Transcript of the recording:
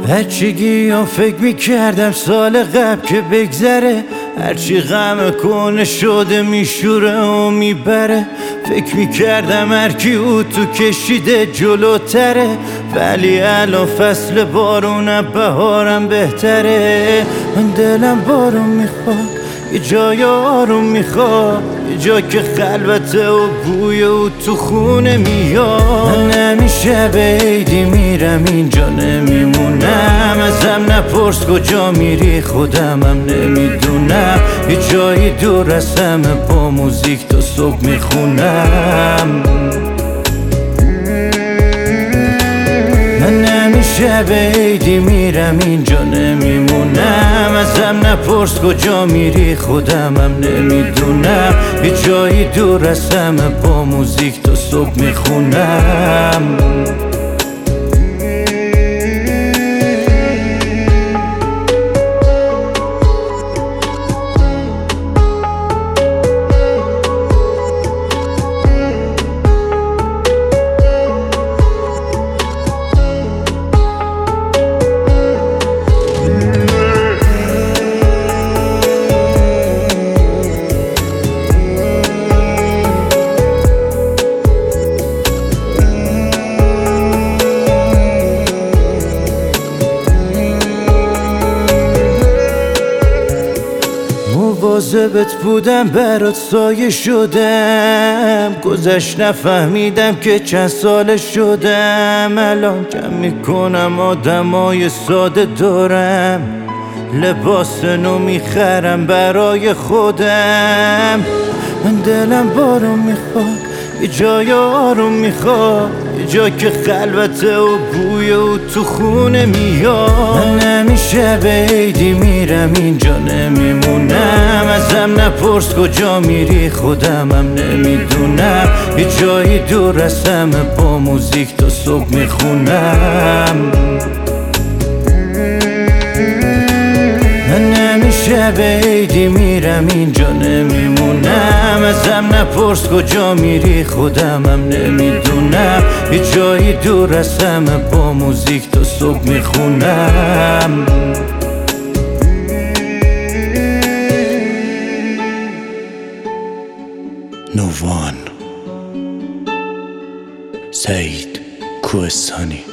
هرچی فکر میکردم سال قبل که بگذره، هرچی غم کنه شده میشوره و میبره. فکر میکردم هرکی او تو کشیده جلوتره، ولی الان فصل بارونم بهارم بهتره. من دلم بارون میخواد، یه جای آروم میخواد، یه جا که خلوته و بوی او تو خونه میاد. من همیشه به عیدی میرم اینجا نمیمونم، ازم نپرس کجا میری خودمم نمیدونم. یه جایی دور از همه با موزیک تا صبح میخونم. من همیشه به عیدی میرم اینجا نمیمونم، ازم نپرس کجا میری خودمم نمیدونم. یه جایی دور از همه با موزیک تا صبح میخونم. مواظبت بودم برات سایه شدم، گذشت نفهمیدم که چند ساله شدم. الان کم میکنم آدمای ساده دارم، لباس نو میخرم برای خودم. من دلم بارون میخواد، یه جای آروم میخواد، یه جا که خلوته و بوی او تو خونه میاد. من همیشه به عیدی میرم اینجا نمیمونم، ازم نپرس کجا میری خودمم نمیدونم. یه جایی دور از همه با موزیک تا صبح میخونم. من همیشه به عیدی میرم اینجا نمیمونم، ازم نپرس کجا میری خودمم نمیدونم. یه جایی دور از همه با موزیک تا صبح میخونم. نووان سعید کوهستانی.